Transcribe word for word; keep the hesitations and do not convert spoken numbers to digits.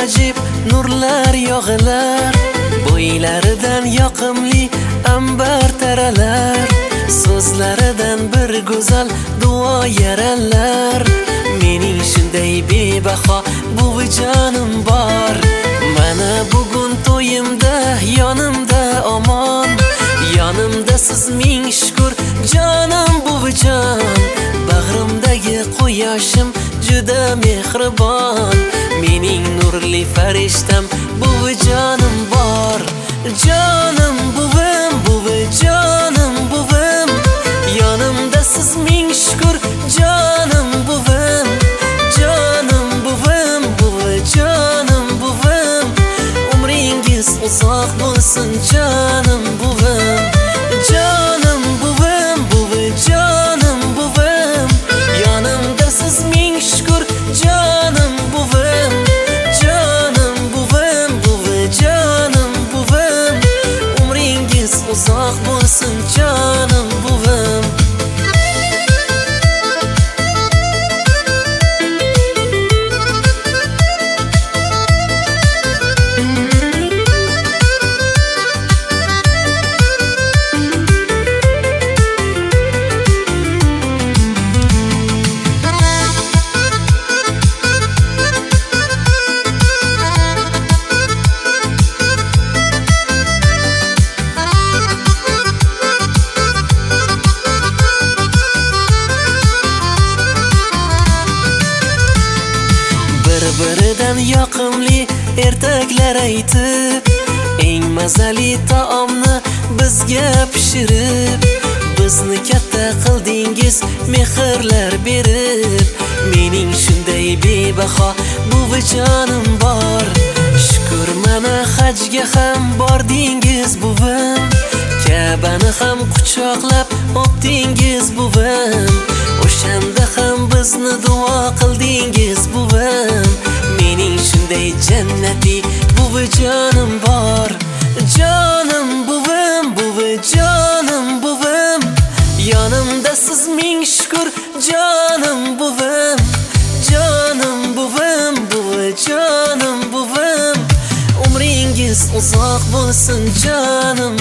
ajib nurlar yog'ilar, bo'ylaridan yoqimli ambar taralar, so'zlaridan bir go'zal duo yaralar. Mening shunday bebaho buvijonim bor, mana bugun to'yimda yonimda omon, yonimda siz ming shukr jonim buvijon. Bag'rimdagi quyoshim juda mehribon, mening nurli farishtam buvijonim bor. Jonim buvim, buvijonim buvim, yonimda siz ming shukr jonim buvim. Jonim buvim, buvijonim buvim, umringiz uzoq bo'lsin jonim buvim. Jonim buvim, buvijonim buvim, yonimda siz ming shukr jonim buvim. Jonim buvim, buvijonim buvim, umringiz uzoq bo'lsin jonim buvim. Bir-biridan yoqimli ertaklar aytib, eng mazali taomni bizga pishirib, bizni katta qildingiz mehrlar berib. Mening shunday bebaho buvijonim bor, shukr mana hajga ham bordingiz buvim, Ka'bani ham quchoqlab o'pdingiz buvim, o'shanda ham bizni duo qildingiz buvim. Mening shunday jannati buvijonim bor, jonim buvim, buvijonim buvim, yonimda siz ming shukr jonim buvim. Jonim buvim, buvijonim buvim, umringiz uzoq bo'lsin jonim